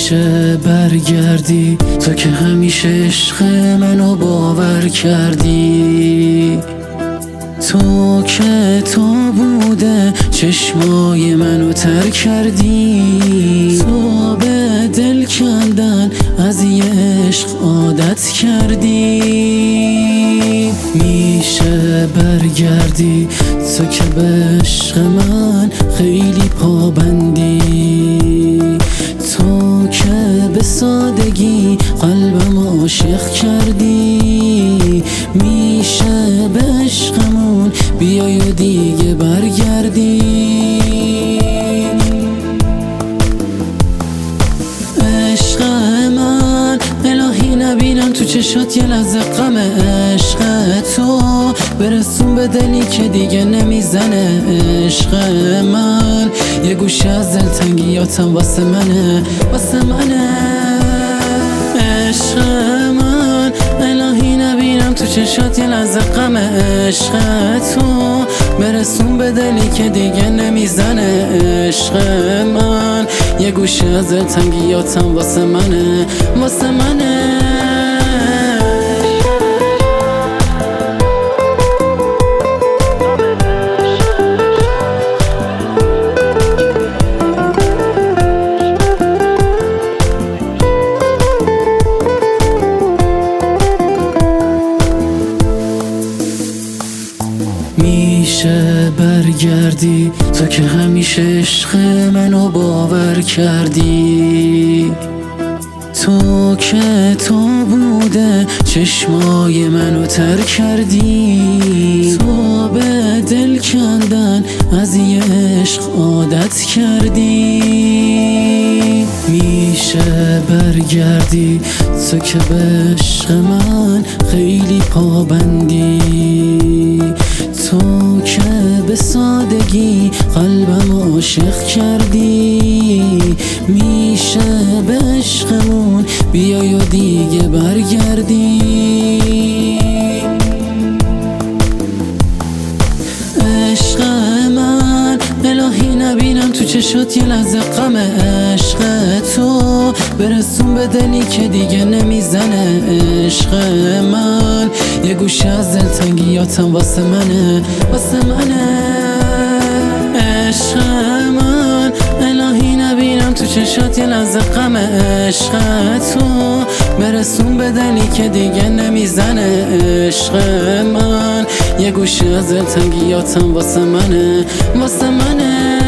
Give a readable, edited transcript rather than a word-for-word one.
میشه برگردی تو که همیشه عشق منو باور کردی، تو که تو بوده چشمای منو تر کردی، تو به دل کندن از یه عشق عادت کردی. میشه برگردی تو که به عشق من خیلی پابندی، تو که به سادگی قلبم عاشق کردی. میشه به عشقمون بیای و دیگه برگردی. عشق من الهی نبینم تو چشات یه لحظه غم عشق تو، برسون به دلی که دیگه نمیزنه. عشق من یه گوشه از دلتنگیاتم واسه منه، واسه منه. عشق من الهی نبینم تو چشات یه لحظه غم عشق تو، برسون به دلی که دیگه نمیزنه. عشق من یه گوشه از دلتنگیاتم واسه منه، واسه منه. میشه برگردی تو که همیشه عشق منو باور کردی، تو که تو بوده چشمای منو تر کردی، تو به دل کندن از یه عشق عادت کردی. میشه برگردی تو که به عشق من خیلی پابندی، تو که به سادگی قلبم عاشق کردی. میشه به عشقمون بیای و دیگه برگردی. عشق من الهی نبینم تو چشات یه لحظه غم عشق تو، برسون به دلی که دیگه نمیزنه. عشق من یه گوشه از دلتنگیاتم واسه منه، واسه منه. عشق من الهی نبینم تو چشات یه لحظه غم عشق تو، برسون به دلی که دیگه نمیزنه. عشق من یه گوشه از دلتنگیاتم واسه منه، واسه منه.